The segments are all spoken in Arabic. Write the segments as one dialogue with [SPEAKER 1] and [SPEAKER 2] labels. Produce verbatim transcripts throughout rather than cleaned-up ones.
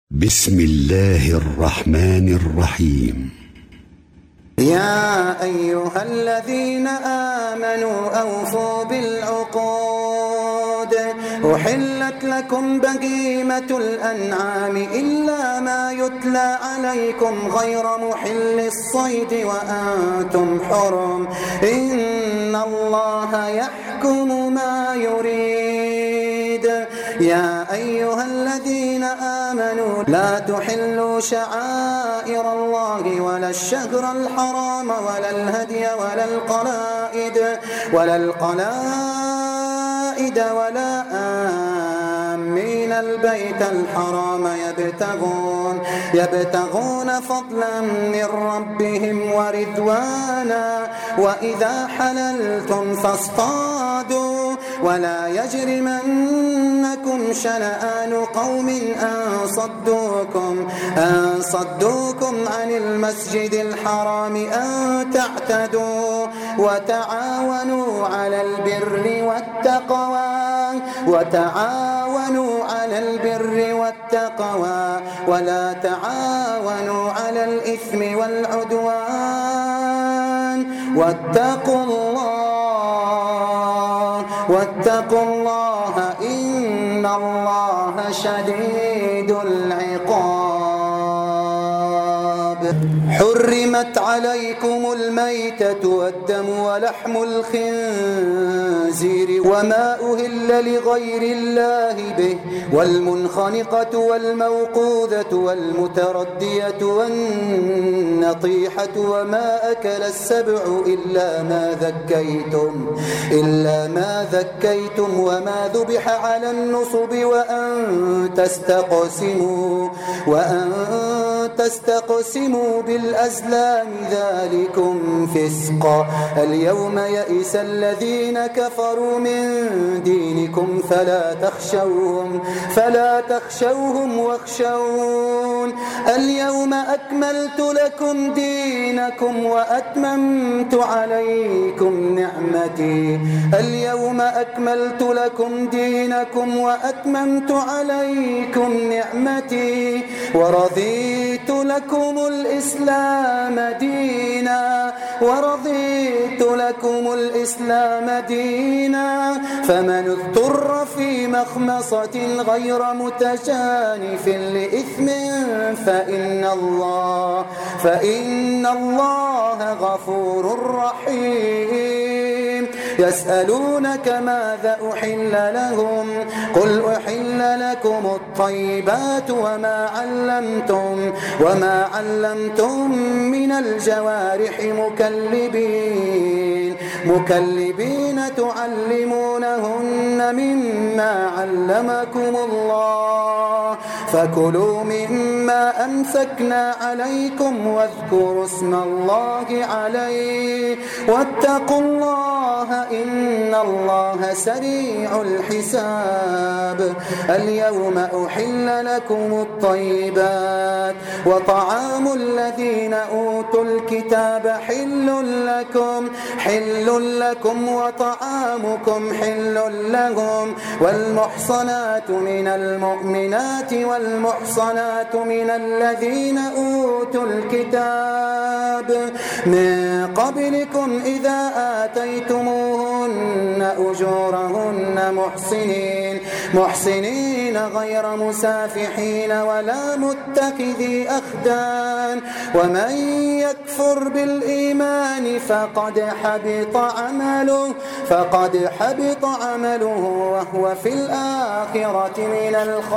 [SPEAKER 1] بسم الله الرحمن الرحيم.
[SPEAKER 2] يا أيها الذين آمنوا أوفوا بالعقود، أحلت لكم بهيمة الأنعام إلا ما يتلى عليكم غير محل الصيد وأنتم حرم، إن الله يحكم ما يريد. يا أيها الذين آمنوا لا تحلوا شعائر الله ولا الشهر الحرام ولا الهدي ولا القلائد ولا القلائد ولا آمين البيت الحرام يبتغون يبتغون فضلا من ربهم ورضوانا، وإذا حللتم فاصطادوا ولا يجرمنكم شنآن قوم أن صدوكم أن صدوكم عن المسجد الحرام أن تعتدوا، وتعاونوا على البر والتقوى وتعاونوا على البر والتقوى ولا تعاونوا على الإثم والعدوان، واتقوا الله واتقوا الله إن الله شديد العقاب. حرمت عليكم الميتة والدم ولحم الخنزير وما أهل لغير الله به، والمنخنقة والموقوذة والمتردية والنطيحة وما أكل السبع إلا ما ذكيتم إلا ما ذكيتم وما ذبح على النصب وأن تستقسموا وأن تستقسموا بالأزلام ذلكم فسق. اليوم يئس الذين كفروا من دينكم فلا تخشوهم فلا تخشوهم واخشون. اليوم أكملت لكم دينكم وأتممت عليكم نعمتي اليوم أكملت لكم دينكم وأتممت عليكم نعمتي ورضيت لكم الإسلام دينا ورضيت لكم الإسلام دينا فمن اضطر في مخمصة غير متجانف لإثم فإن الله فإن الله غفور رحيم. يسألونك ماذا أحل لهم قل أحل لكم الطيبات وما علمتم وما علمتم من الجوارح مكلبين مكلبين تعلمونهن مما علمكم الله، فكلوا مما أمسكنا عليكم واذكروا اسم الله عليه واتقوا الله إن الله سريع الحساب. اليوم أحل لكم الطيبات وطعام الذين أوتوا الكتاب حل لكم حل لكم وطعامكم حل لهم، والمحصنات من المؤمنات والمحصنات من الذين أوتوا الكتاب من قبلكم إذا آتيتموهن أجورهن محصنين محصنين غير مسافحين ولا متخذي أخدان، ومن يكفر بالإيمان فقد حبط عمله فقد حبط عمله وهو في الآخرة من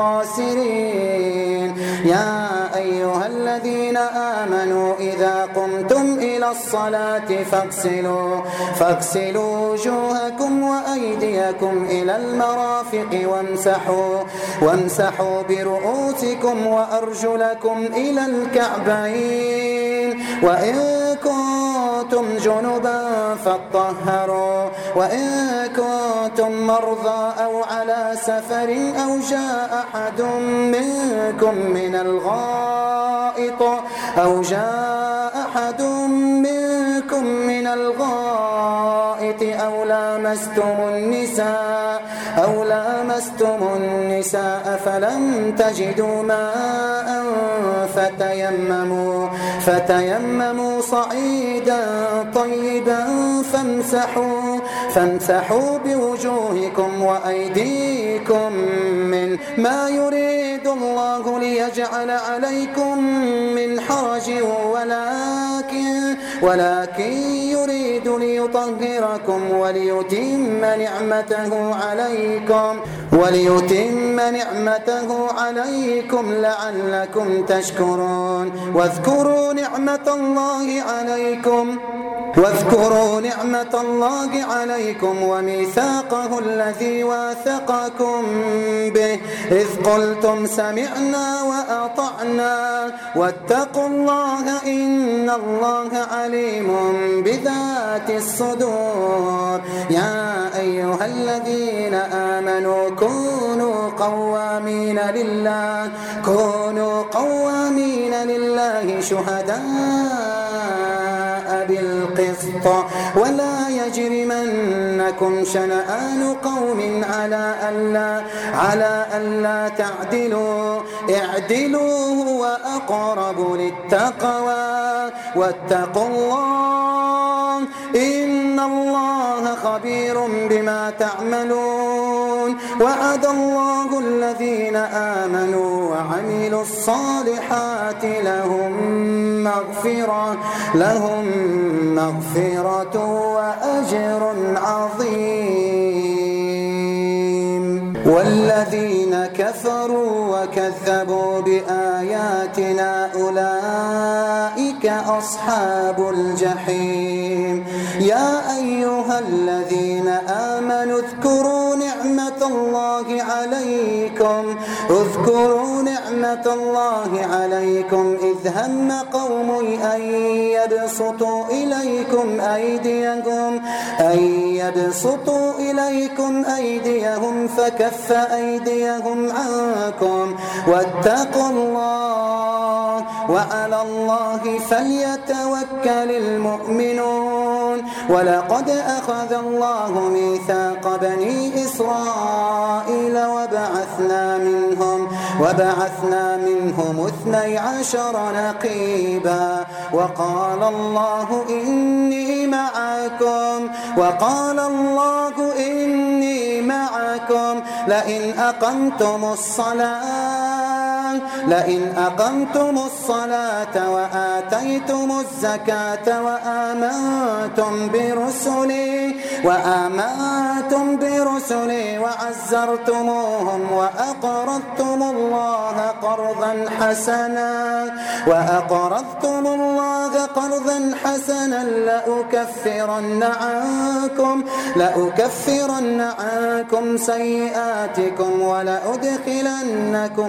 [SPEAKER 2] الخاسرين. يا أيها الذين آمنوا إذا قمتم إلى الصلاة فاغسلوا فاغسلوا وجوهكم وأيديكم إلى المرافق وامسحوا وامسحوا برؤوسكم وأرجلكم إلى الكعبين، وإن كنتم جنبا فاطهروا وإن كنتم مرضى أو على سفر أو جاء أحد منكم من الغائط أو جاء أحد منكم من الغائط أو لامستم النساء أو لامستم النساء فلم تجدوا ماء فتيمموا, فتيمموا صعيدا طيبا فامسحوا, فامسحوا بوجوهكم وأيديكم منه, ما يريد الله ليجعل عليكم من حرج ولكن, ولكن يريد ليطهركم وليتم نعمته عليكم, وليتم نعمته عليكم لعلكم تشكرون. واذكروا نعمة الله عليكم واذكروا نعمة الله عليكم وميثاقه الذي واثقكم به إذ قلتم سمعنا وأطعنا واتقوا الله إن الله عليم بذات الصدور. يا أيها الذين آمنوا كونوا قوامين لله كونوا قوامين لله شهداء بالقسط ولا يجرمنكم شنآن قوم على ألا على ألا تعدلوا اعدلوا هو أقرب للتقوى واتقوا الله إن الله خبير بما تعملون. وعد الله الذين آمنوا وعملوا الصالحات لهم مغفرة لهم مغفرة وأجر عظيم. والذين كفروا وكذبوا بآياتنا أولئك أصحاب الجحيم. يا أيها الذين آمنوا اذكروا نعمة الله عليكم اذكروا نعمة الله عليكم إذ هم قوم أن يبسطوا إليكم أيديهم أن يبسطوا إليكم أيديهم فكف أيديهم عنكم واتقوا الله وعلى الله فليتوكل المؤمنون. ولقد أخذ الله ميثاق بني إسرائيل وبعثنا منهم وبعثنا منهم اثني عشر نقيبا وقال الله إني معكم وقال الله إني معكم لئن أقمتم الصلاة لئن أقمتم الصلاة وآتيتم الزكاة وآمنتم برسلي وآمنتم برسلي وعزرتموهم وأقرضتم الله قرضا حسنا وأقرضتم الله قرضا حسنا لأكفرن عنكم لأكفرن عنكم سيئاتكم ولأدخلنكم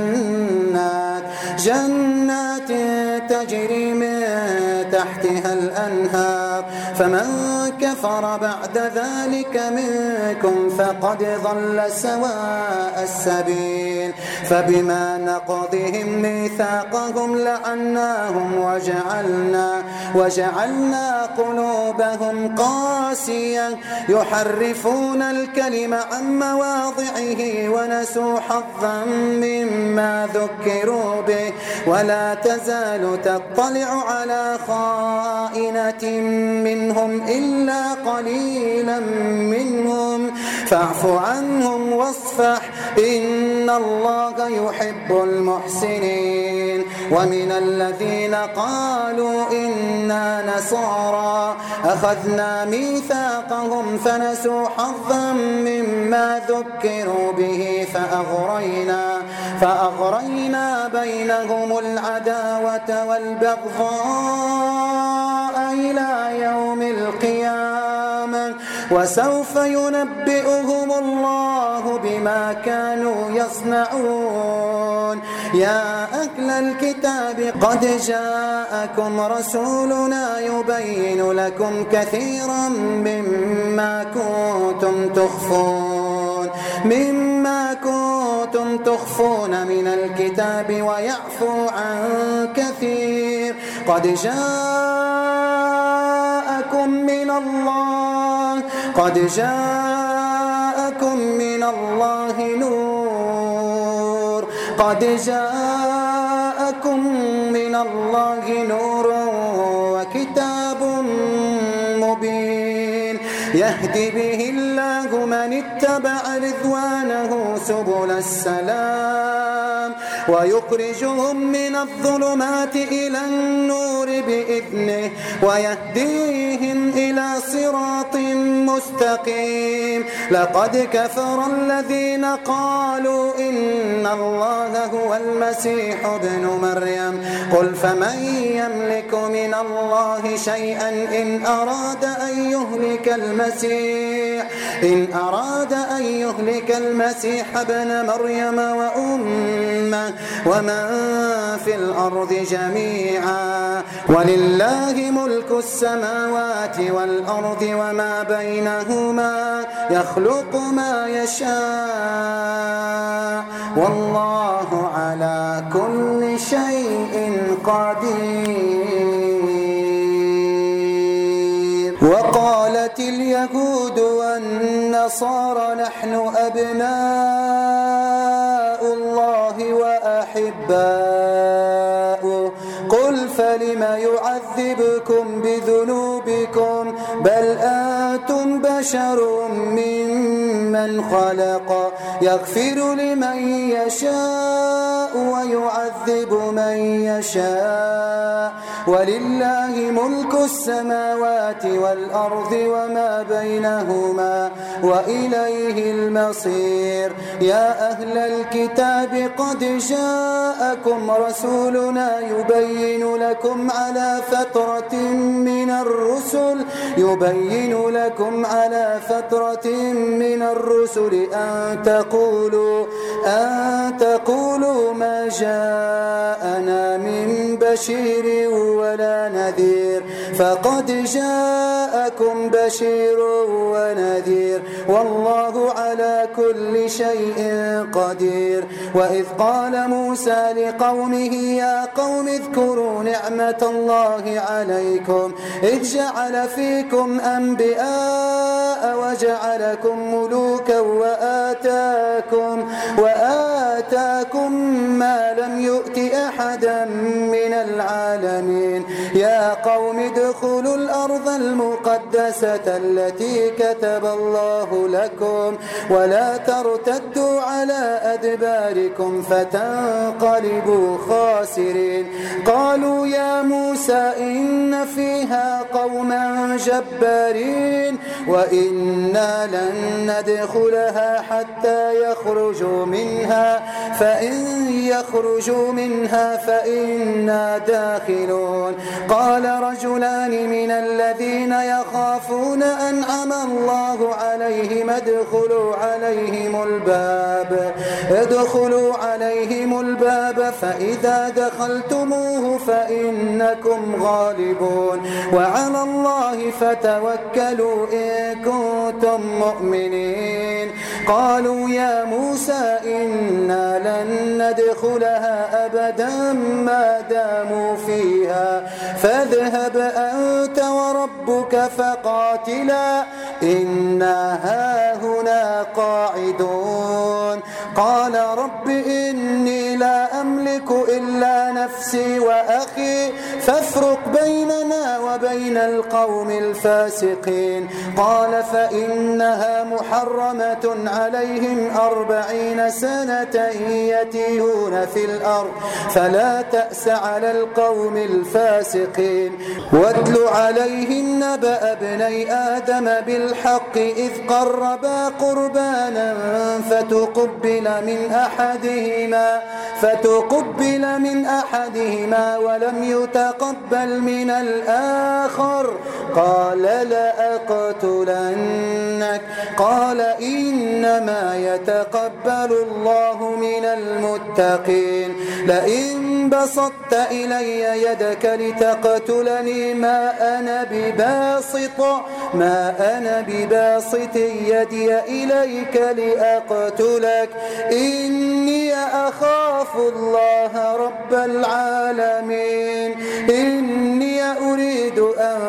[SPEAKER 2] جنات جنات تجري من تحتها الأنهار فمن كفر بعد ذلك منكم فقد ضل سواء السبيل. فبما نقضهم ميثاقهم لعناهم وجعلنا وجعلنا قلوبهم قاسية يحرفون الكلم عن مواضعه ونسوا حظا مما ذكروا به ولا تزال تطلع على خائنة منهم إلا قليلا منهم فاعف عنهم واصفح إن الله يحب المحسنين. ومن الذين قالوا إنا نصارى أخذنا ميثاقهم فنسوا حظا مما ذكروا به فأغرينا فأغرينا بينهم العداوة والبغضاء إلى يوم القيامة وسوف ينبئهم الله بما كانوا يصنعون. يا أهل الكتاب قد جاءكم رسولنا يبين لكم كثيرا مما كنتم تخفون مما كنتم تخفون من الكتاب ويعفو عن كثير. قد جاءكم من الله قد جاءكم من الله نور قد جاءكم جاءكم من الله نور وكتاب مبين يهدي به الله من اتبع رضوانه سبل السلام ويخرجهم من الظلمات إلى النور بإذنه ويهديهم إلى صراط مستقيم. لقد كفر الذين قالوا إن الله هو المسيح ابن مريم قل فمن يملك من الله شيئا إن أراد أن يهلك المسيح إن أراد أن يهلك المسيح ابن مريم وأمه ومن في الأرض جميعا ولله ملك السماوات والأرض وما بينهما يخلق ما يشاء والله على كل شيء قدير. وقالت اليهود والنصارى نحن أبناء الله وأحباؤه قل فلم يعذبكم بذنوبكم بل أنتم بشر ممن خلق يغفر لمن يشاء ويعذب من يشاء ولله ملك السماوات والأرض وما بينهما وإليه المصير. يا أهل الكتاب قد جاءكم رسولنا يبين لكم على فترة من الرسل يبين لكم على فترة من الرسل أن تقولوا أن تقولوا ما جاءنا من بشير ولا نذير فقد جاءكم بشير ونذير والله على كل شيء قدير. وإذ قال موسى لقومه يا قوم اذكروا نعمة الله عليكم إذ جعل فيكم أنبياء وجعلكم ملوكا وآتاكم وآتاكم ما لم يؤت أحدا من العالمين. يا قوم ادخلوا الأرض المقدسة التي كتب الله لكم ولا ترتدوا على أدباركم فتنقلبوا خاسرين. قالوا يا موسى إن فيها قوما جبارين وإنا لن ندخلها حتى يخرجوا منها فإن يخرجوا منها فإنا داخلون. قال رجلان من الذين يخافون أنعم الله عليهم ادخلوا عليهم الباب ادخلوا عليهم الباب فإذا دخلتموه فإنكم غالبون وعلى الله فتوكلوا إن كنتم مؤمنين. قالوا يا موسى إنا لن ندخلها أبدا ما داموا فيها فاذهب أنت وربك فقاتلا إنا هاهنا قاعدون. قال رب إني لا أملك إلا نفسي وأخي فافرق بيننا وبين القوم الفاسقين. قال فإنها محرمة عليهم أربعين سنة يتيهون في الأرض فلا تأس على القوم الفاسقين. واتل عليهم نبأ ابني آدم بالحق إذ قربا قربانا فتقبل من أحدهما فتقبل من أحدهما ولم يتقبل من الآخر قال لأقتلنك قال إنما يتقبل الله من المتقين. لئن بسطت إلي يدك لتقتلني ما أنا بباسط ما أنا بباسط يدي إليك لأقتلك إني أخاف الله رب العالمين. إني أريد أن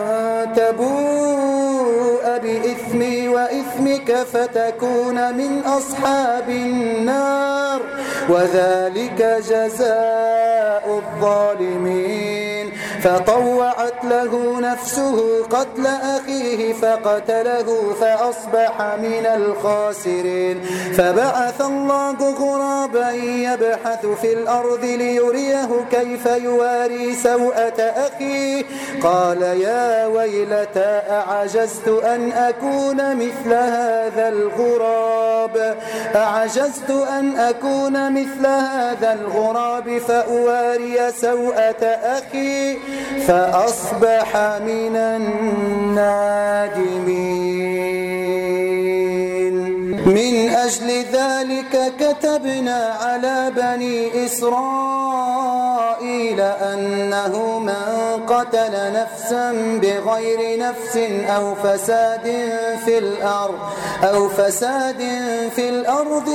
[SPEAKER 2] تبوء بإثمي وإثمك فتكون من أصحاب النار وذلك جزاء الظالمين فطوعت له نفسه قتل أخيه فقتله فأصبح من الخاسرين فبعث الله غرابا يبحث في الأرض ليريه كيف يواري سوءة أخيه قال يا ويلتى أعجزت أن أكون مثل هذا الغراب أعجزت أن أكون مثل هذا الغراب فأواري سوءة أخي فأصبح من النادمين من أجل ذلك كتبنا على بني إسرائيل أنه من قتل نفسا بغير نفس أو فساد في الأرض أو فساد في الأرض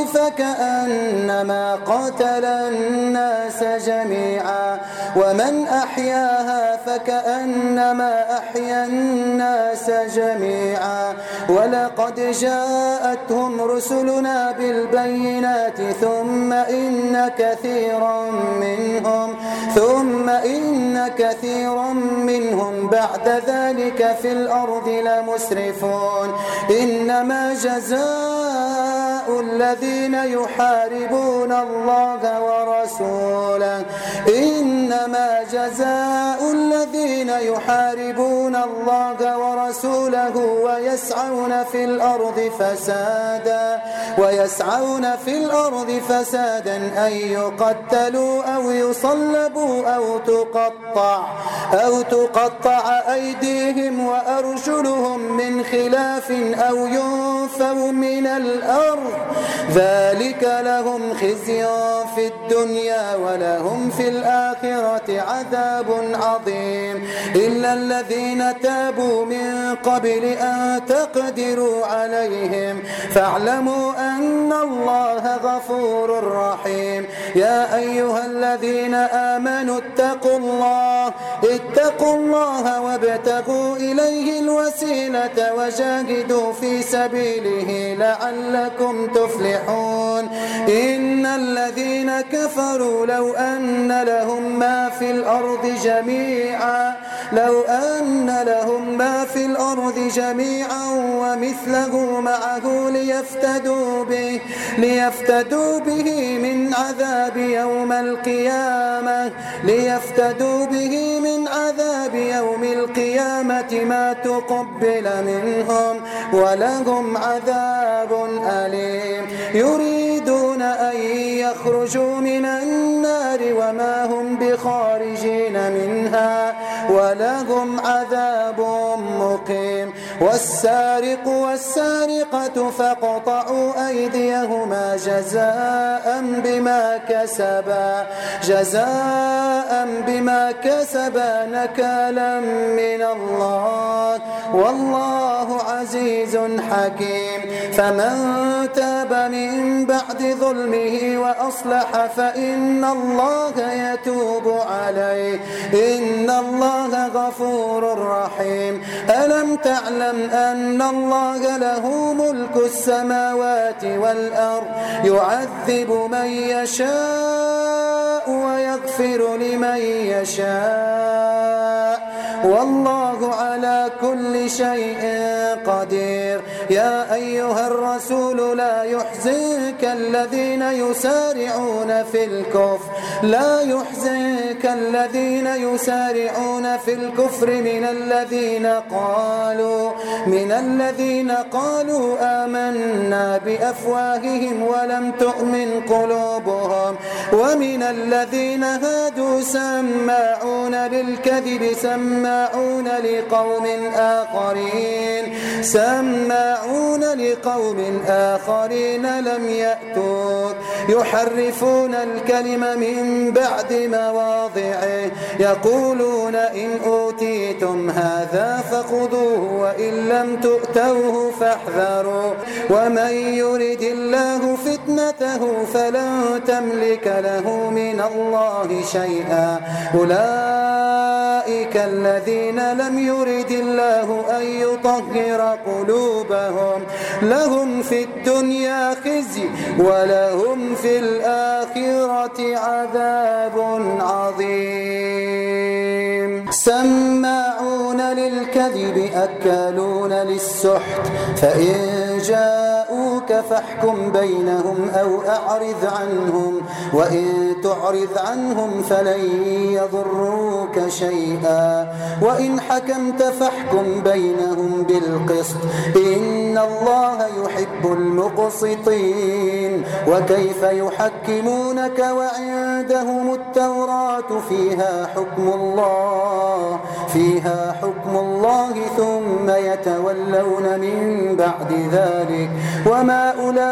[SPEAKER 2] فكأنما قتل الناس جميعا ومن أحياها فكأنما أحيا الناس جميعا ولقد جاءتهم رسلنا بالبينات ثم إن كثيرا منهم ثم إن كثيرا منهم بعد ذلك في الأرض لمسرفون إنما جزاء الذين يحاربون الله ورسوله إنما جزاء الذين يحاربون الله ورسوله ويسعون في الأرض فسادا ويسعون في الأرض فسادا أن يقتلوا أو يصلبوا أو تقطع أو تقطع أيديهم وأرجلهم من خلاف أو ينفوا من الأرض ذلك لهم خزي في الدنيا ولهم في الآخرة عذاب عظيم إلا الذين تابوا من قبل أن تقدروا عليهم فاعلموا أن الله غفور رحيم يا أيها الذين آمنوا اتقوا الله اتقوا الله وابتغوا إليه الوسيلة وجاهدوا في سبيله لعلكم تفلحون إن الذين كفروا لو أن لهم ما في الأرض جميعا لو أن لهم ما في الأرض جميعا ومثله معه ليفتدوا به ليفتدوا به من عذاب يوم القيامة ليفتدوا به من عذاب يوم القيامة ما تقبل منهم ولهم عذاب أليم يريدون أن يخرجوا من النار وما هم بخارجين منها ولهم عذاب مقيم والسارق والسارقة فاقطعوا أيديهما جزاء بما كسبا جزاء بما كسبا نكالا من الله والله عزيز حكيم فمن تاب من بعد ظلمه وأصلح فإن الله يتوب عليه إن الله غفور رحيم ألم تعلم أن الله له ملك السماوات والأرض يعذب من يشاء ويغفر لمن يشاء والله على كل شيء قدير يا أيها الرسول لا يحزنك الذين يسارعون في الكفر لا يحزنك الذين يسارعون في الكفر من الذين قالوا من الذين قالوا آمنا بأفواههم ولم تؤمن قلوبهم ومن الذين هادوا سماعون للكذب سماعون لقوم آخرين سماعون لقوم آخرين لم يأتوك يحرفون الكلم من بعد مواضعه يقولون إن أوتيتم هذا فخذوه وإن لم تؤتوه فاحذروا ومن يرد الله فتنته فلن تملك له من الله شيئا أولئك الذين لم يرد الله أن يطهر قلوبهم لهم في الدنيا خزي ولهم في الآخرة الآخرة عذاب عظيم. سماعون للكذب أكالون للسحت فإن جاءوك فاحكم بينهم أو أعرض عنهم وإن تعرض عنهم فلن يضروك شيئا وإن حكمت فاحكم بينهم بالقسط إن الله يحب المقسطين. وكيف يحكمونك وعندهم التوراة فيها حكم الله فيها حكم الله ثم يتولون من بعد ذلك وما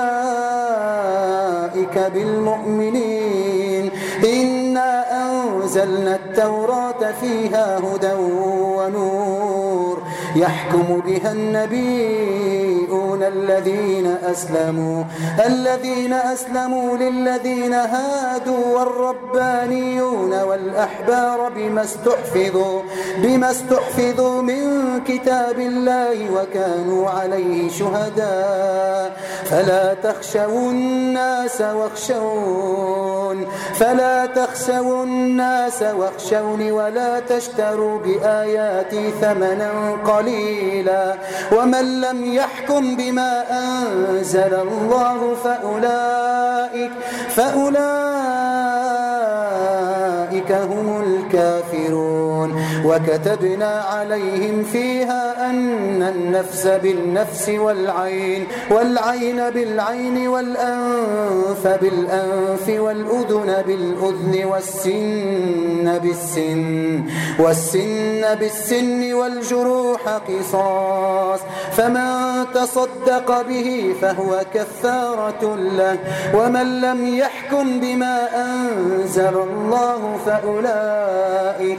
[SPEAKER 2] أولئك بالمؤمنين. إنا أنزلنا التوراة فيها هدى ونور يحكم بها النبيون الذين أسلموا الذين أسلموا للذين هادوا والربانيون والأحبار بما استحفظوا بما استحفظوا من كتاب الله وكانوا عليه شهداء فلا تخشوا الناس واخشون فلا تخشوا الناس واخشوني ولا تشتروا بآياتي ثمنا قليلا ومن لم يحكم بما أنزل الله فأولئك فأولئك هم الكافرون. وكتبنا عليهم فيها أن النفس بالنفس والعين والعين بالعين والأنف بالأنف والأذن بالأذن والسن بالسن والسن بالسن والجروح قصاص فمن تصدق به فهو كفارة له ومن لم يحكم بما أنزل الله فأولئك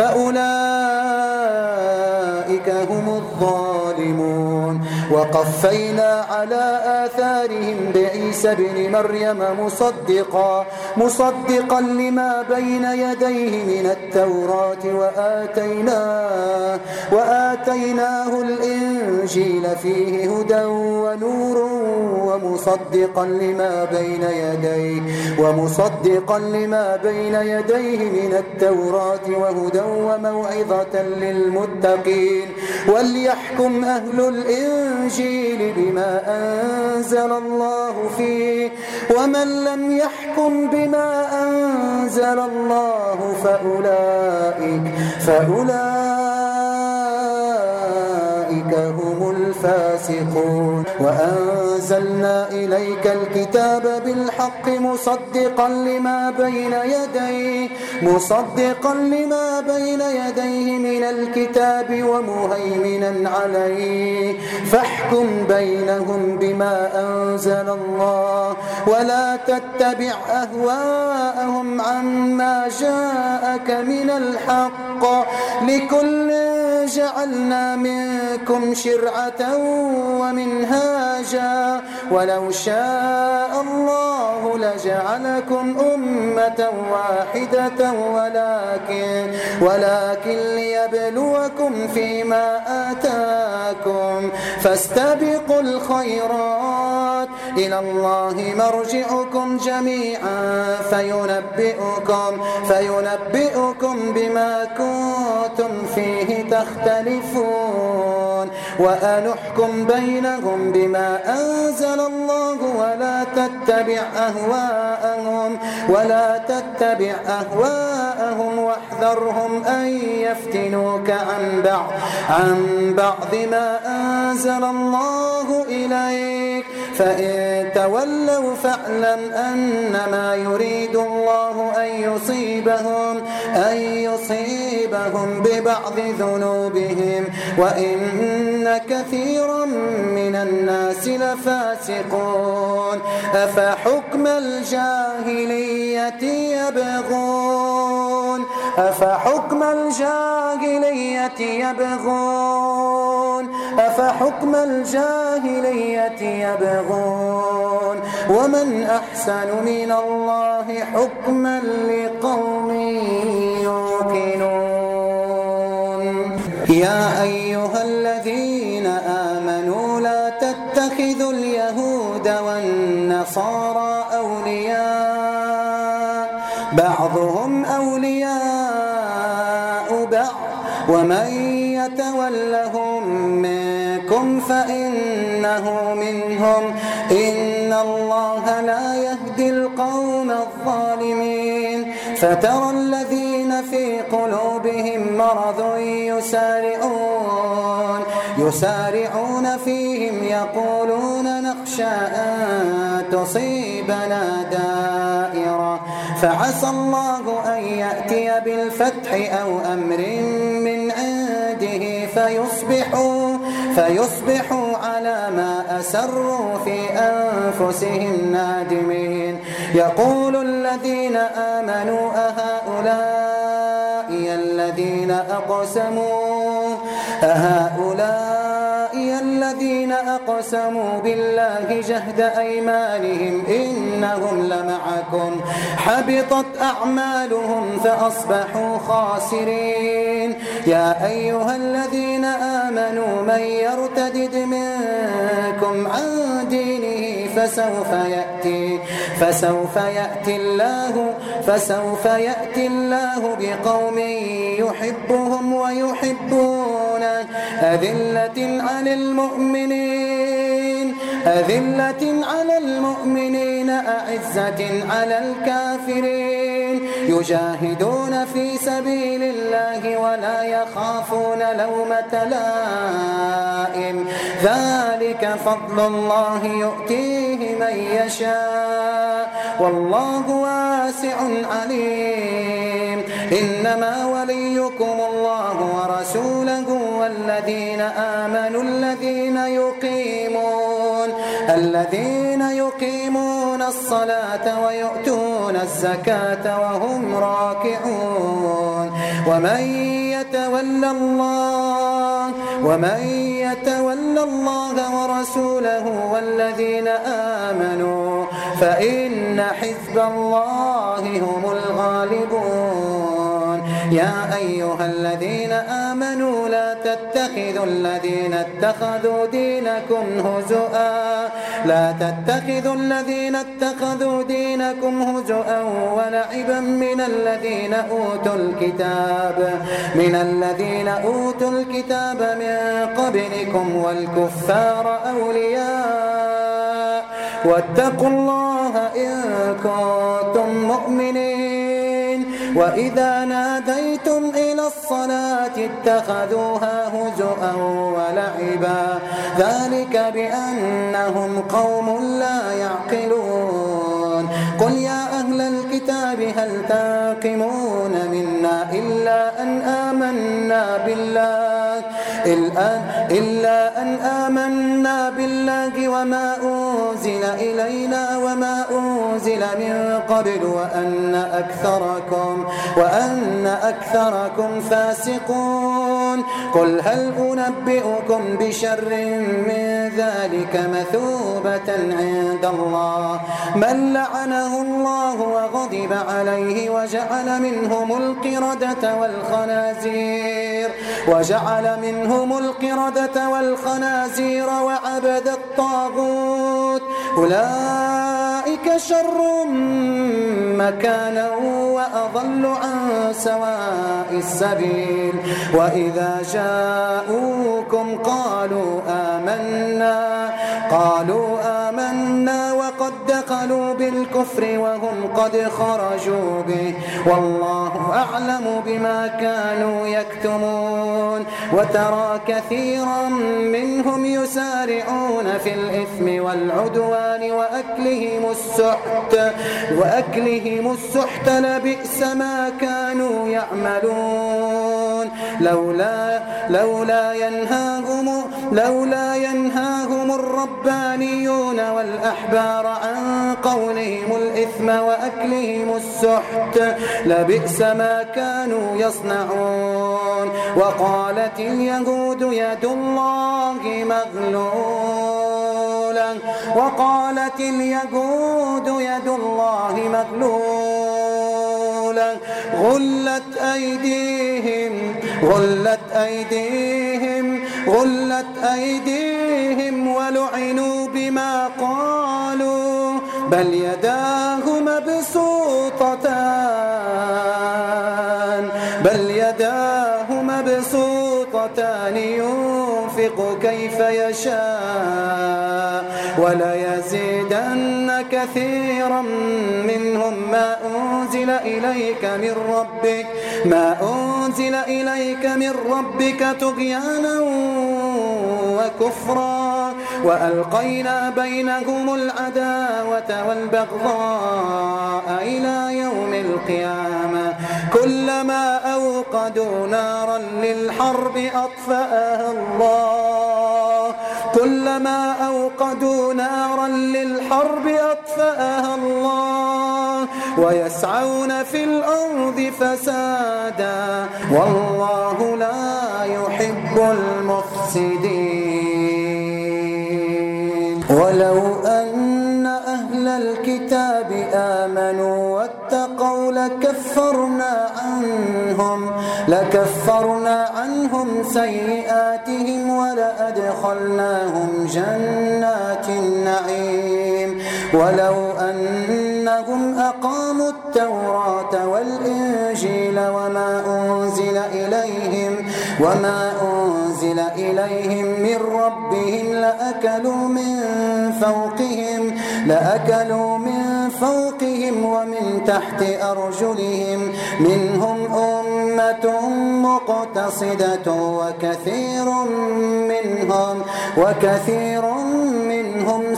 [SPEAKER 2] فأولئك هم الظالمون. وقفينا على آثارهم بعيسى ابن مريم مصدقا مصدقا لما بين يديه من التوراة وآتيناه وآتيناه الإنجيل فيه هدى ونور ومصدقا لما بين يديه ومصدقا لما بين يديه من التوراة وهدى وموعظة للمتقين. وليحكم أهل الإنجيل بما أنزل الله فيه ومن لم يحكم بما أنزل الله فأولئك فأولئك هم الفاسقون. وأنزلنا إليك الكتاب بالحق مصدقا لما بين يديه مصدقا لما بين يديه من الكتاب ومهيمنا عليه فاحكم بينهم بما أنزل الله ولا تتبع أهواءهم عما جاءك من الحق لكل جعلنا منكم شرعة ومنهاجا ولو شاء الله لجعلكم أمة واحدة ولكن ولكن ليبلوكم فيما آتاكم فاستبقوا الخيرات إلى الله مرجعكم جميعا فينبئكم فينبئكم بما كنتم فيه تختلفون وأنحكم بينهم بما أنزل الله ولا تتبع أهواءهم ولا تتبع أهواءهم واحذرهم أن يفتنوك عن بعض عن بعض ما أنزل الله إليك فإن تولوا فاعلم أنما يريد الله أن يصيبهم أن يصيبهم ببعض ذنوبهم وإن كثيرا من الناس لفاسقون. أفحكم الجاهلية يبغون أفحكم الجاهلية يبغون أفحكم الجاهلية يبغون ومن أحسن من الله حكما لقوم يوقنون. يا أيها الذين آمنوا لا تتخذوا اليهود والنصارى أولياء أولياء بعض ومن يتولهم منكم فإنه منهم إن الله لا يهدي القوم الظالمين فترى الذين في قلوبهم مرض يسارعون يسارعون فيهم يقولون نخشى أن تصيبنا دائرة فعسى الله أن يأتي بالفتح أو أمر من عنده فيصبحوا فيصبحوا على ما أسروا في أنفسهم نادمين يقول الذين آمنوا أهؤلاء الذين أقسموا أهؤلاء الذين أقسموا بالله جهد أيمانهم إنهم لمعكم حبطت أعمالهم فأصبحوا خاسرين يا أيها الذين آمنوا من يرتدد منكم عن دينه فسوف يأتي فسوف يأتي الله فسوف يأتي الله بقوم يحبهم ويحبونه أذلة على المؤمنين أذلة على المؤمنين أعزة على الكافرين يجاهدون في سبيل الله ولا يخافون لومة لائم ذلك فضل الله يؤتيه من يشاء والله واسع عليم إنما وليكم الله ورسوله والذين آمنوا الذين يقيمون الذين يقيمون الصلاة ويؤتون الزكاة وهم راكعون ومن يتولى الله ومن يتولى الله ورسوله والذين آمنوا فإن حزب الله هم الغالبون يا أيها الذين آمنوا لا تتخذوا الذين اتخذوا دينكم هزؤا لا تتخذوا الذين اتخذوا دينكم هزؤا ولعبا من الذين أوتوا الكتاب من الذين أوتوا الكتاب من قبلكم والكفار أولياء واتقوا الله إن كنتم مؤمنين وإذا ناديتم إلى الصلاة اتخذوها هزؤا ولعبا ذلك بأنهم قوم لا يعقلون قل يا أهل الكتاب هل تنقمون منا إلا أن آمنا بالله إلا أن آمنا بالله وما أنزل إلينا وما أنزل من قبل وأن أكثركم وأن أكثركم فاسقون قل هل أنبئكم بشر من ذلك مثوبة عند الله من لعنه الله وغضب عليه وجعل منهم القردة والخنازير وجعل منهم القردة والخنازير وعبد الطاغوت أولئك شر مكانا وأضل عن سواء السبيل وإذا جاءوكم قالوا آمنا قالوا آمنا وقد دخلوا بالكفر وهم قد خرجوا به والله أعلم بما كانوا يكتمون وترى كثيرا منهم يسارعون في الإثم والعدوان وأكلهم السحت وأكلهم السحت لبئس ما كانوا يعملون لولا لولا ينهاهم لولا ينهاهم الربانيون والأحبار عن قولهم الإثم وأكلهم السحت لبئس ما كانوا يصنعون وقالت اليهود يد الله مغلولة وقالت اليهود يد الله مغلولة غلت أيديهم غلت أيديهم غلت أيديهم ولعنوا بما قالوا بل يداه مبسوطتان بل يداه مبسوطتان ينفق كيف يشاء وليزيدن كثيرا منهم ما أنزل إليك من ربك ما أنزل إليك من ربك طغيانا وكفرا وألقينا بينهم العداوة والبغضاء إلى يوم القيامة كلما أوقدوا نارا للحرب أطفأها الله كلما أوقدوا نارا للحرب أطفأها الله ويسعون في الأرض فسادا والله لا يحب المفسدين ولو أن أهل الكتاب آمنوا واتقوا لكفرنا عنهم لكفرنا عنهم سيئاتهم ولأدخلناهم جنات النعيم ولو أنهم أقاموا التوراة والإنجيل وما أنزل إليهم وما أنزل إليهم من ربهم لأكلوا من فوقهم لأكلوا من فوقهم ومن تحت أرجلهم منهم أمة مقتصدة وكثير منهم وكثير منهم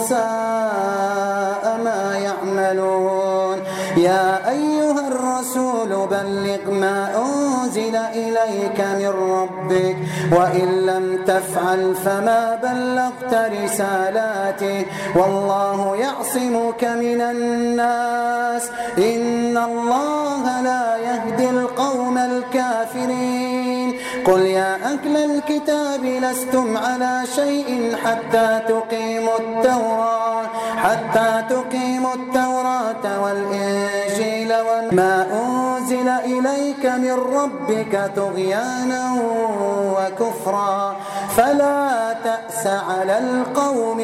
[SPEAKER 2] ساء ما يعملون يا أيها الرسول بلغ ما أنزل إليك من ربك وإن لم تفعل فما بلغت رسالاته والله يعصمك من الناس إن الله لا يهدي القوم الكافرين قل يا أهل الكتاب لستم على شيء حتى تقيموا التوراة حتى تقيموا التوراة والإنجيل وما أنزل إليك من ربك طغيانا وكفرا فلا تأس على القوم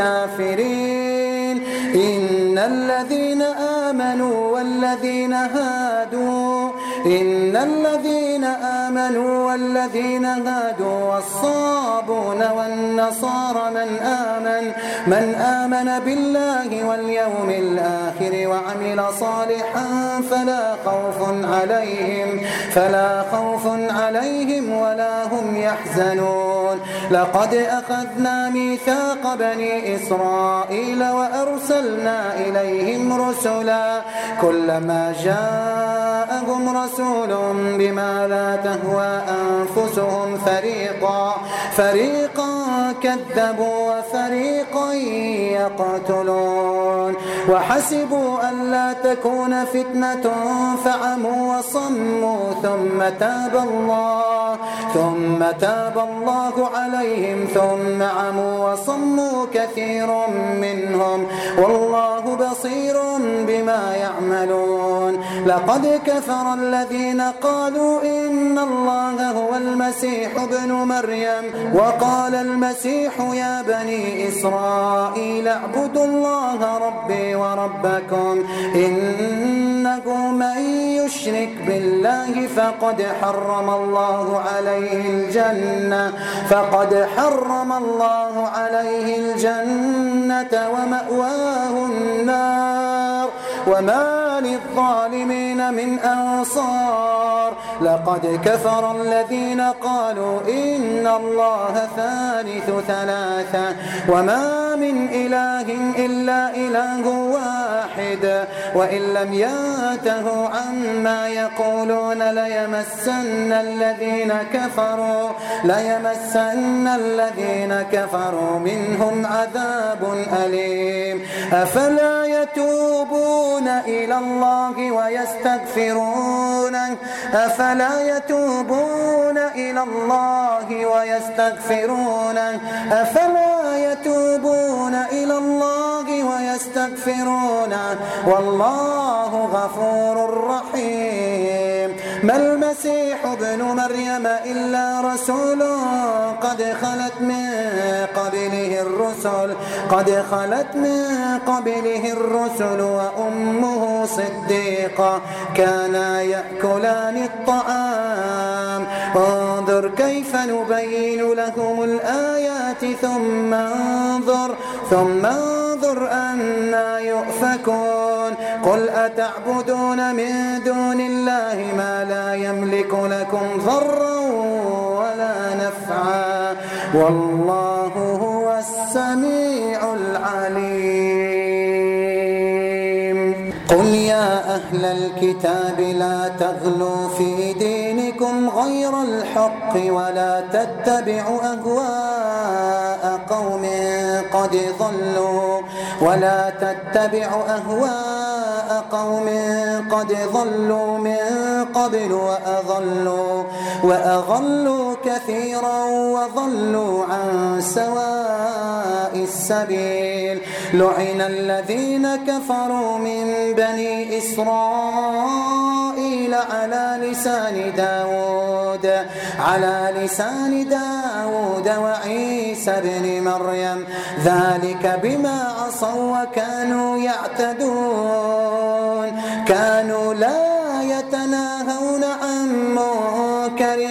[SPEAKER 2] الكافرين إن الذين آمنوا والذين هادوا إن الذين آمنوا والذين هادوا والصابون والنصارى من آمن من آمن بالله واليوم الآخر وعمل صالحا فلا خوف عليهم فلا خوف عليهم ولا هم يحزنون لقد أخذنا ميثاق بني إسرائيل وأرسلنا إليهم رسلا كلما جاءهم رسول بما لا تهوى أنفسهم فريقا فريقا كذبوا وفريقا يقتلون وحسبوا أن لا تكون فتنة فعموا وصموا ثم تاب الله ثم تاب الله عليهم ثم عموا وصموا كثير منهم والله بصير بما يعملون لقد كفر الذين قالوا إن الله هو المسيح ابن مريم وقال المسيح يا بني إسرائيل اعبدوا الله ربي وربكم إنه من يشرك بالله فقد حرم الله عليه الجنة فقد حرم الله عليه الجنة ومأواه النار وما للظالمين من أنصار لقد كفر الذين قالوا إن الله ثالث ثلاثة وما من إله إلا إله واحد وإن لم ينتهوا عما يقولون ليمسن الذين كفروا ليمسن الذين كفروا منهم عذاب أليم أفلا يتوبون إلى الله ويستغفرونه أفلا يتوبون إلى الله ويستغفرونه أفلا يتوبون إلى الله ويستغفرونه والله غفور رحيم ما المسيح ابن مريم إلا رسول قد خلت من قبله الرسل قد خلت من قبله الرسل وأمه صديقة كانا يأكلان الطعام انظر كيف نبين لهم الآيات ثم انظر ثم انظر أنا يؤفكون قل أتعبدون من دون الله ما لا يملك لكم ضرا ولا نفعا والله هو السميع العليم قل يا أهل الكتاب لا تغلوا في دينكم غير الحق ولا تتبعوا أهواء قوم قد ضلوا ولا تتبعوا أهواء قوم قد ضلوا من قبل وأضلوا وأضلوا كثيرا وضلوا عن سواء السبيل لعن الذين كفروا من بني إسرائيل على لسان داود على لسان داود وعيسى بن مريم ذلك بما عصوا وكانوا يعتدون كانوا لا يتناهون عن منكر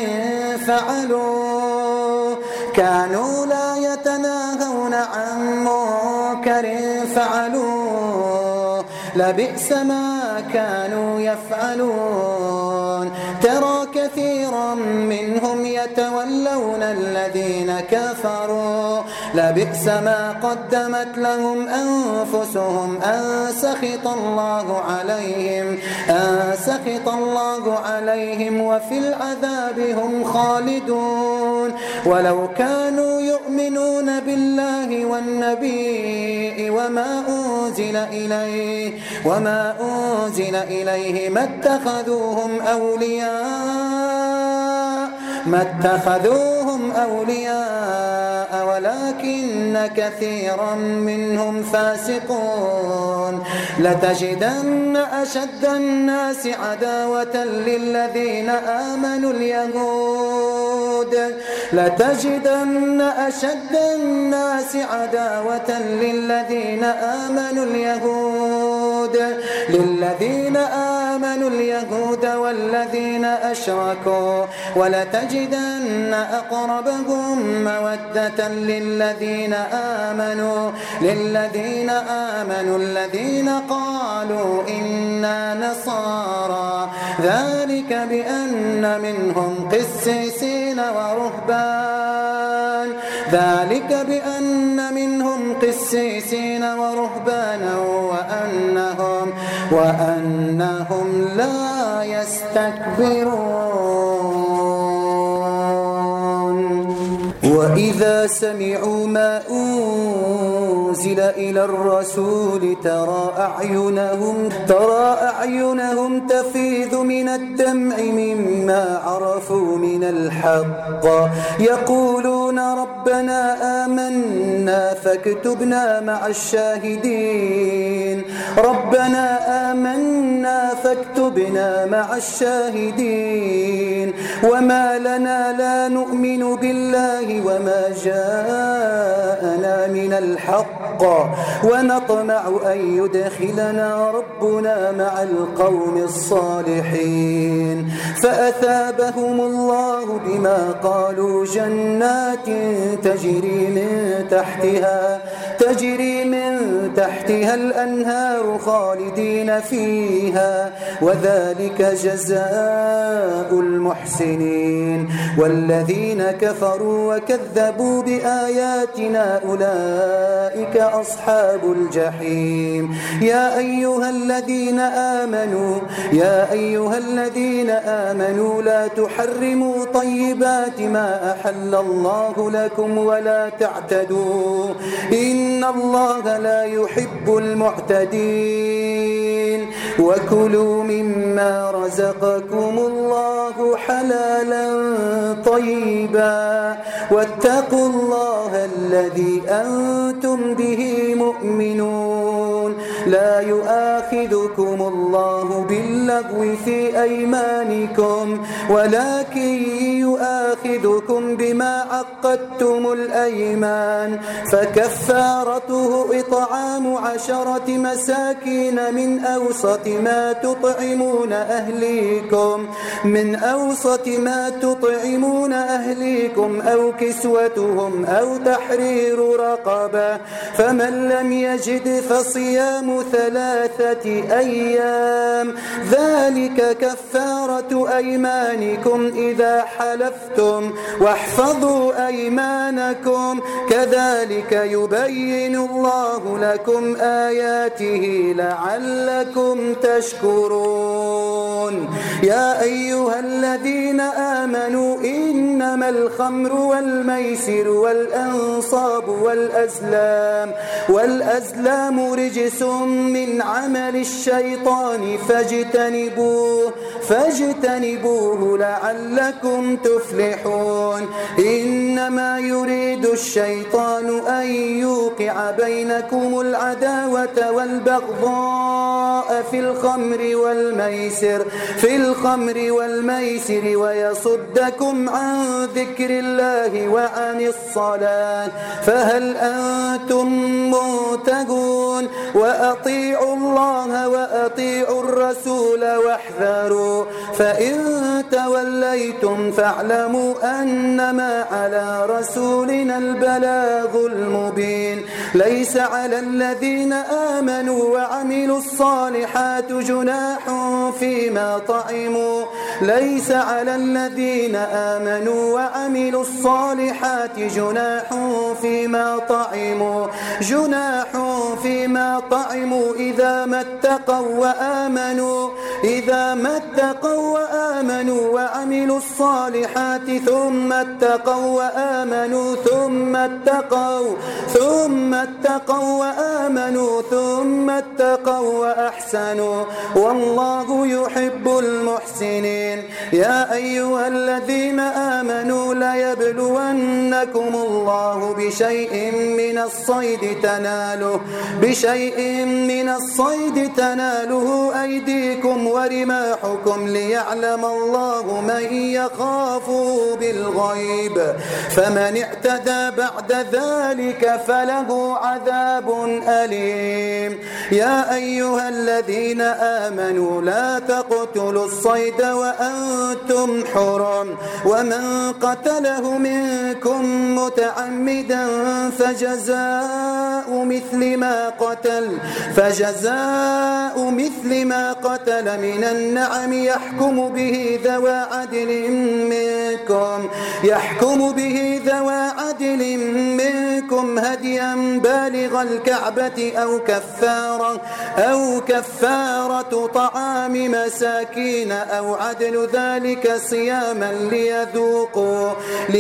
[SPEAKER 2] فعلوا كانوا لا يتناهون عن منكر فعلوا لبئس ما كانوا يفعلون ترى كثيرا منهم يتولون الذين كفروا لبئس ما قدمت لهم أنفسهم أن سخط الله عليهم أن سخط الله عليهم وفي العذاب هم خالدون ولو كانوا يؤمنون بالله والنبي وما أنزل إليه وما أنزل إليه ما اتخذوهم أولياء ما اتخذوهم أولياء ولكن كثيرا منهم فاسقون لتجدن أشد الناس عداوة للذين آمنوا اليهود لتجدن أشد الناس عداوة للذين آمنوا اليهود للذين آمنوا اليهود والذين أشركوا ولتجدن أقربهم مودة للذين آمنوا للذين آمنوا الذين قالوا إنا نصارى ذلك بأن منهم قسيسين ورهبان ذلك بأن منهم قسيسين ورهبانا وأنهم وأنهم لا يستكبرون وإذا سمعوا ما أنزل إلى الرسول ترى أعينهم ترى أعينهم تفيض من الدمع مما عرفوا من الحق يقولون ربنا آمنا فاكتبنا مع الشاهدين ربنا آمنا فاكتبنا مع الشاهدين وما لنا لا نؤمن بالله وما جاءنا من الحق ونطمع أن يدخلنا ربنا مع القوم الصالحين فأثابهم الله بما قالوا جنات تجري من تحتها تجري من تحتها الأنهار خالدين فيها وذلك جزاء المحسنين والذين كفروا وكذبوا بآياتنا أولئك أصحاب الجحيم يا أيها الذين آمنوا يا أيها الذين آمنوا لا تحرموا طيبات ما أحل الله لكم ولا تعتدوا إن الله لا يحب المعتدين وكلوا مما رزقكم الله حلالا طيبا واتقوا الله الذي أنتم به مؤمنون لا يؤاخذكم الله باللغو في أيمانكم ولكن يؤاخذكم بما عقدتم الأيمان فكفارته إطعام عشرة مساكين من أوسط ما تطعمون أهليكم من أوسط ما تطعمون أهليكم أو كسوتهم أو تحرير رقبة فمن لم يجد فصيام ثلاثة أيام ذلك كفارة أيمانكم إذا حلفتم واحفظوا أيمانكم كذلك يبين الله لكم آياته لعلكم تشكرون يا أيها الذين آمنوا إنما الخمر والميسر والأنصاب والأزلام والأزلام رجس من عمل الشيطان فاجتنبوه فاجتنبوه لعلكم تفلحون إنما يريد الشيطان أن يوقع بينكم العداوة والبغضاء في الخمر والميسر في الخمر والميسر ويصدكم عن ذكر الله وعن الصلاة فهل أنتم منتهون وأطيعوا الله وأطيعوا الرسول واحذروا فإن توليتم فاعلموا أنما على رسولنا البلاغ المبين ليس على الذين آمنوا وعملوا الصالحات جناح فيما طعموا ليس على الذين آمنوا وعملوا الصالحات جناح فيما طعموا جناح فيما طعموا إذا ما اتقوا وآمنوا إذا ما اتقوا وآمنوا وعملوا الصالحات ثم اتقوا وآمنوا ثم اتقوا ثم اتقوا وآمنوا ثم اتقوا وأحسنوا والله يحب المحسنين يا أيها الذين آمنوا ليبلونكم الله بشيء من الصيد تناله بشيء من الصيد تناله أيديكم ورماحكم ليعلم الله من يخافه بالغيب فمن اعتدى بعد ذلك فله عذاب أليم يا أيها الذين آمنوا لا تقتلوا الصيد وأنتم حرم ومن قتله منكم متعمدا فجزاء مثل ما قتل فجزاء مثل ما قتل من النعم يحكم به ذوى عدل منكم يحكم به ذوى عدل منكم هديا بالغ الكعبة أو كفارة أو كفارة طعام مساكين أو عدل ذلك صياما ليذوقوا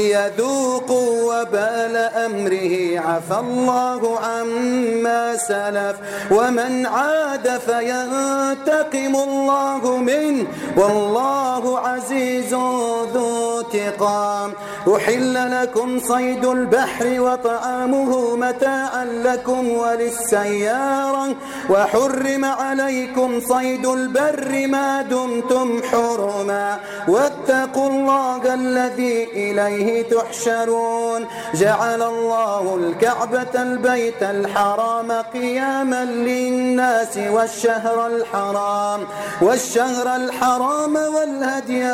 [SPEAKER 2] ليذوقوا وبال أمره عفى الله عما سلف ومن عاد فينتقم الله منه والله عزيز ذو انتقام أحل لكم صيد البحر وطعامه متاعا لكم وللسيارة وحرم عليكم صيد البر ما دمتم حرما واتقوا الله الذي إليه تحشرون جعل الله الكعبة البيت الحرام قياما للناس والشهر الحرام والشهر الحرام والهدي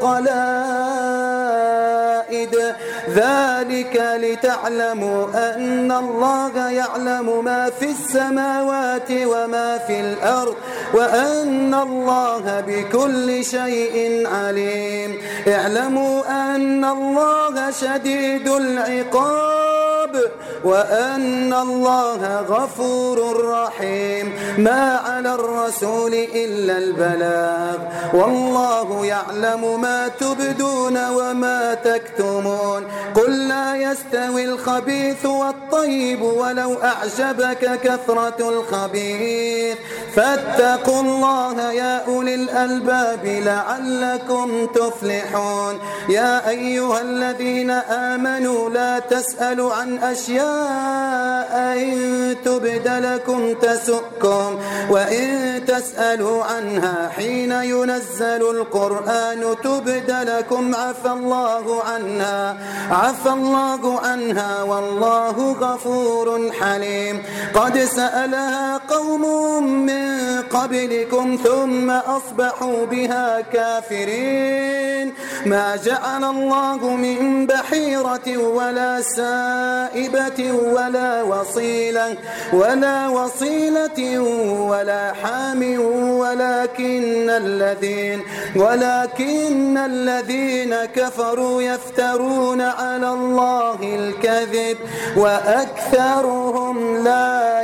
[SPEAKER 2] والقلائد ذلك لتعلموا أن الله يعلم ما في السماوات وما في الأرض وأن الله بكل شيء عليم اعلموا أن الله شديد العقاب وأن الله غفور رحيم ما على الرسول إلا البلاغ والله يعلم ما تبدون وما تكتمون قل لا يستوي الخبيث والطيب ولو أعجبك كثرة الخبيث فاتقوا الله يا أولي الألباب لعلكم تفلحون يا أيها الذين آمنوا لا تسألوا عن أشياء إن تبد لكم تسؤكم لكم وإن تسألوا عنها حين ينزل القرآن تبد لكم عفى الله عنها عفى الله عنها والله غفور حليم. قد سألها قوم من قبلكم ثم أصبحوا بها كافرين. ما جعل الله من بحيرة ولا سائبة ولا وصيلة ولا وصيلة ولا حام ولكن الذين ولكن الذين كفروا يفترون على الله الكذب وأكثرهم لا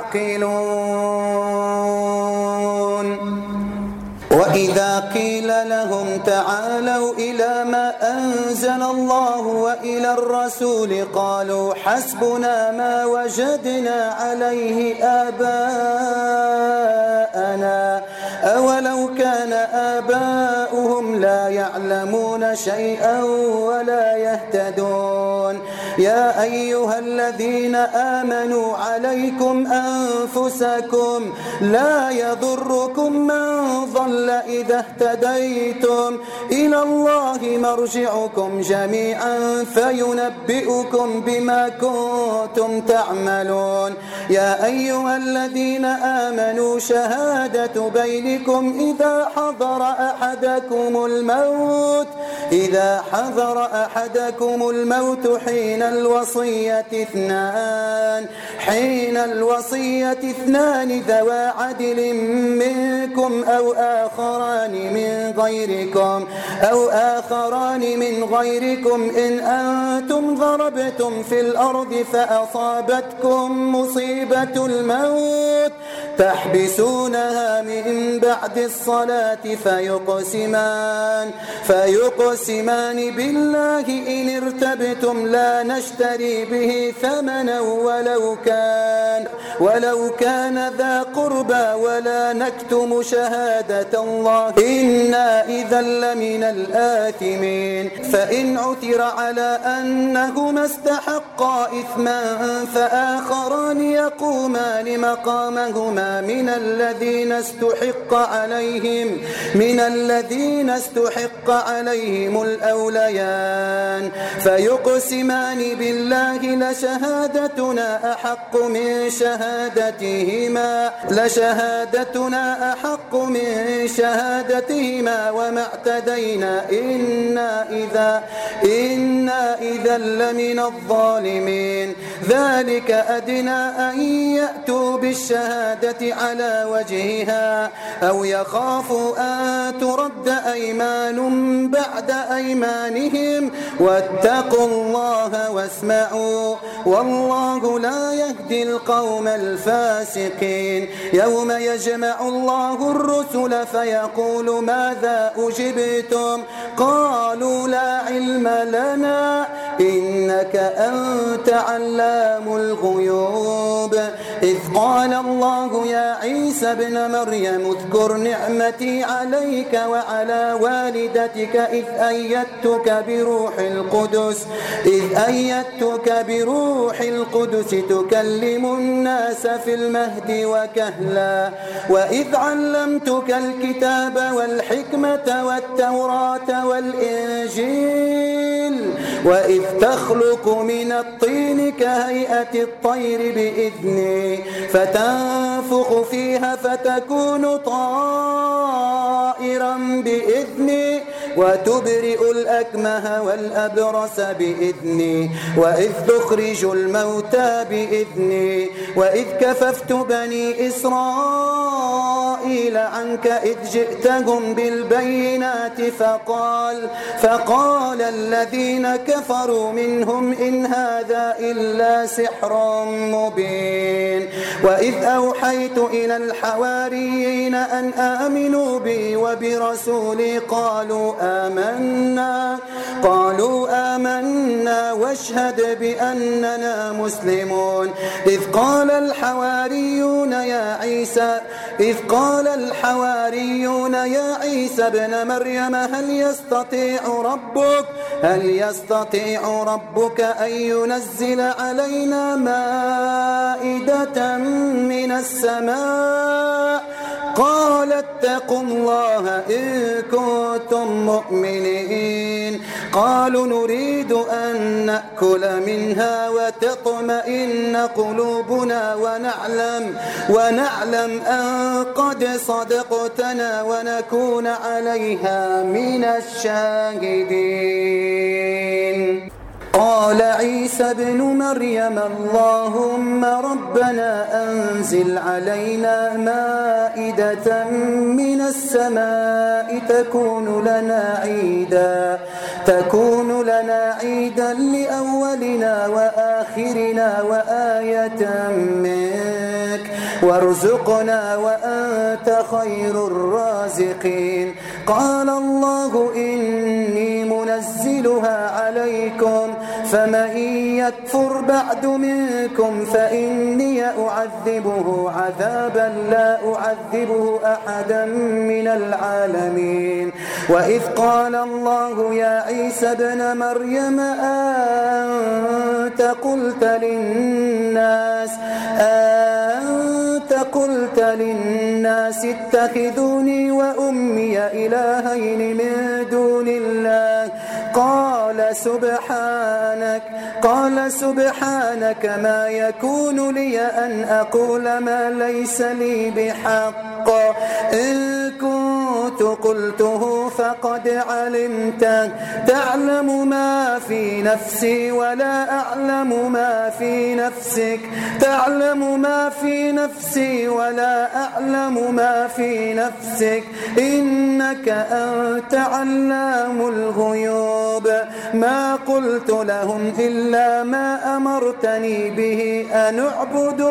[SPEAKER 2] يعقلون. وإذا قيل لهم تعالوا إلى ما أنزل الله وإلى الرسول قالوا حسبنا ما وجدنا عليه آباءنا أولو كان آباؤهم لا يعلمون شيئا ولا يهتدون. يا أيها الذين آمنوا عليكم أنفسكم لا يضركم من ضل إذا اهتديتم إلى الله مرجعكم جميعا فينبئكم بما كنتم تعملون. يا أيها الذين آمنوا شهادة بينكم إذا حضر أحدكم الموت إذا حضر أحدكم الموت حين الوصية اثنان حين الوصية اثنان ذوى عدل منكم أو آخران من غيركم أو آخران من غيركم إن أنتم ضربتم في الأرض فأصابتكم مصيبة الموت تحبسونها من بعد الصلاة فيقسمان فيقسمان بالله إن ارتبتم لا نشتري به ثمنا ولو كان ولو كان ذا قربى ولا نكتم شهادة الله إنا إذا لمن الآثمين. فإن عثر على أنهما استحقا إثما فآخران يقومان مقامهما من الذين استحق عليهم من الذين استحق عليهم الأوليان فيقسمان بالله لشهادتنا أحق من شهادتهما لشهادتنا أحق من شهادتهما وما اعتدينا إنا إذا إنا إذا لمن الظالمين. ذلك أدنى أن يأتوا بالشهادة على وجهها أو يخافوا أن ترد أيمان بعد أيمانهم واتقوا الله واسمعوا والله لا يهدي القوم الفاسقين. يوم يجمع الله الرسل فيقول ماذا أجبتم قالوا لا علم لنا إنك أنت علام الغيوب. إذ قال الله يا عيسى ابن مريم اذكر نعمتي عليك وعلى والدتك إذ أيدتك بروح القدس إذ أيدتك بروح القدس تكلم الناس في المهد وكهلا وإذ علمتك الكتاب والحكمة والتوراة والإنجيل وإذ تخلق من الطين كهيئة الطير بإذني فتنفخ فيها فتكون طائرا بإذني وتبرئ الأكمه والأبرص بإذني وإذ تخرج الموتى بإذني وإذ كففت بني إسرائيل عنك إذ جئتهم بالبينات فقال فقال الذين كفروا منهم إن هذا إلا سحر مبين. وإذ أوحيت إلى الحواريين أن آمنوا بي وبرسولي قالوا آمنا قالوا آمنا واشهد بأننا مسلمون إذ قال الحواريون يا عيسى إذ قال الحواريون يا عيسى ابن مريم هل يستطيع ربك هل يستطيع ربك أن ينزل علينا مائدة من السماء قال اتقوا الله إن كنتم مؤمنين قالوا نريد أن نأكل منها وتطمئن قلوبنا ونعلم ونعلم أن قد صدقتنا ونكون عليها من الشاهدين قال عيسى ابن مريم اللهم ربنا أنزل علينا مائدة من السماء تكون لنا عيدا تكون لنا عيدا لأولنا وآخرنا وآية منك وارزقنا وأنت خير الرازقين قال الله إني منزلها عليكم فمن يكفر بعد منكم فإني أعذبه عذابا لا أعذبه أحدا من العالمين وإذ قال الله يا عيسى ابن مريم أنت قلت للناس أنت قلت للناس اتخذوني وأمي إلهين من دون الله قال سبحانك قال سبحانك ما يكون لي أن أقول ما ليس لي بحق إن كنت قلته فقد علمته تعلم ما في نفسي ولا أعلم ما في نفسك تعلم ما في نفسي ولا أعلم ما في نفسك إنك أنت علام الغيوب ما قلت لهم إلا ما أمرتني به أن اعبدوا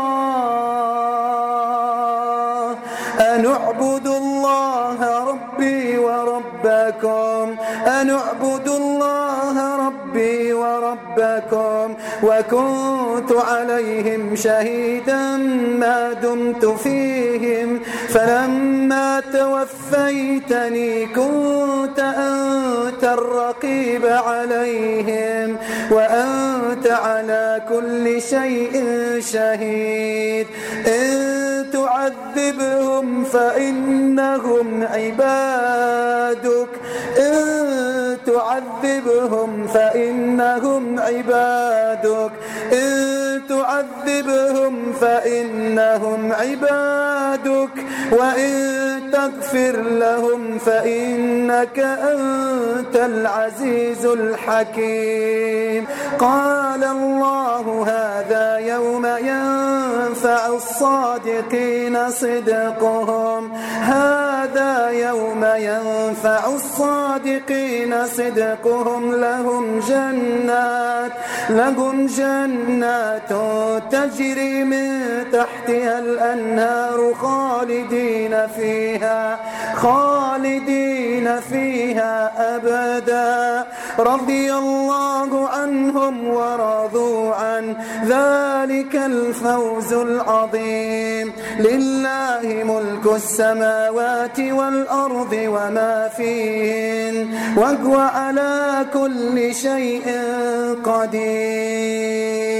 [SPEAKER 2] الله أن اعبدوا الله ربي وربكم أن اعبدوا الله ربي وربكم وكنت عليهم شهيدا ما دمت فيهم فلما توفيتني كنت أنت الرقيب عليهم وأنت على كل شيء شهيد إن تعذبهم فإنهم عبادك إن تعذبهم فإنهم عبادك إن تعذبهم فإنهم عبادك وإن تغفر لهم فإنك أنت العزيز الحكيم قال الله هذا يوم ينفع الصادقين صدقهم هذا يوم ينفع الصادقين صدقهم لهم جنات لهم جنات تجري من تحتها الأنهار خالدين فيها خالدين فيها أبدا رضي الله عنهم ورضوا عنه ذلك الفوز العظيم لله ملك السماوات والأرض وما فيهن وهو على كل شيء قدير